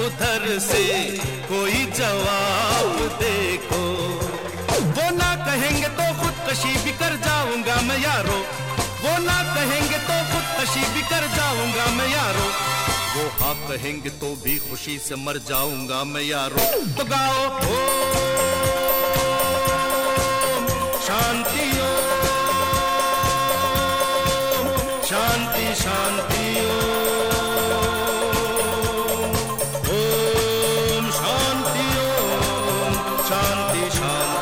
उधर से कोई जवाब देखो। वो ना कहेंगे तो खुदकशी भी कर जाऊंगा मैं यारो, वो ना कहेंगे तो खुदकशी भी कर जाऊंगा मैं यारो, वो हाँ कहेंगे तो भी खुशी से मर जाऊंगा मैं यारो। तो गाओ ओम शांति, ओम शांति शांति, ओम शांति, ओम शांति शांति।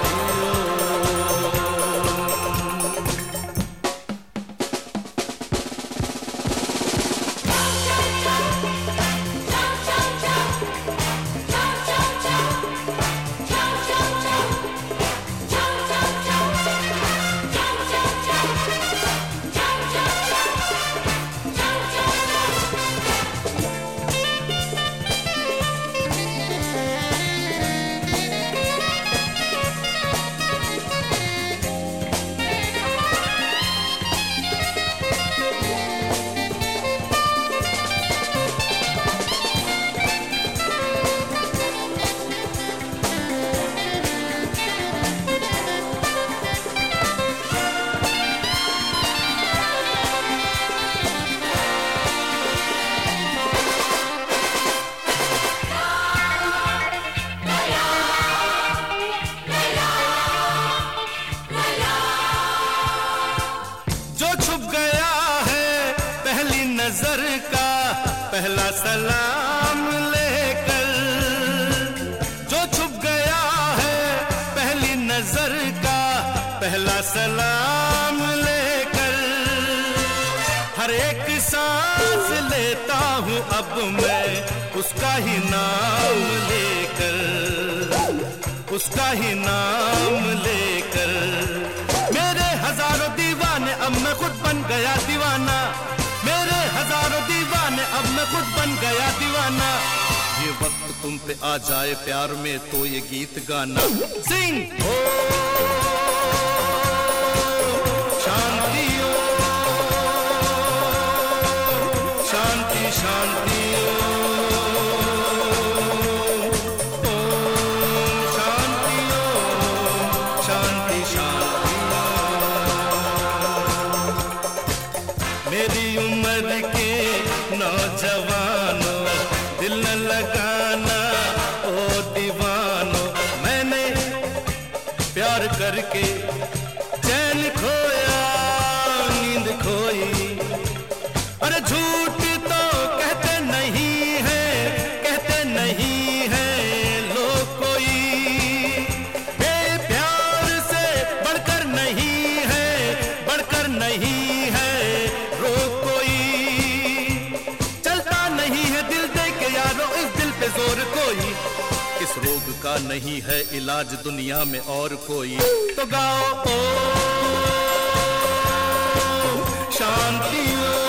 नजर का पहला सलाम लेकर, जो छुप गया है पहली नजर का पहला सलाम लेकर, हर एक सांस लेता हूँ अब मैं उसका ही नाम लेकर, उसका ही नाम लेकर। मेरे हजारों दीवाने अब मैं खुद बन गया दीवाना, मेरे हजारों दीवाने अब मैं खुद बन गया दीवाना। ये वक्त तुम पे आ जाए प्यार में तो ये गीत गाना। सिंग ओ शांति, ओ शांति शांति, ओ शांति, ओ शांति शांति। मेरी उम्र के नौजवानों दिल न लगाना ओ दीवानों, मैंने प्यार करके चैन खोया नींद खोई। अरे झूठ तो कहते नहीं है, कहते नहीं है लोग कोई, प्यार से बढ़कर नहीं है, बढ़कर नहीं है रोग कोई। चलता नहीं है दिल दे के यारो इस दिल पे जोर कोई, किस रोग का नहीं है इलाज दुनिया में और कोई। तो गाओ ओ शांति, ओ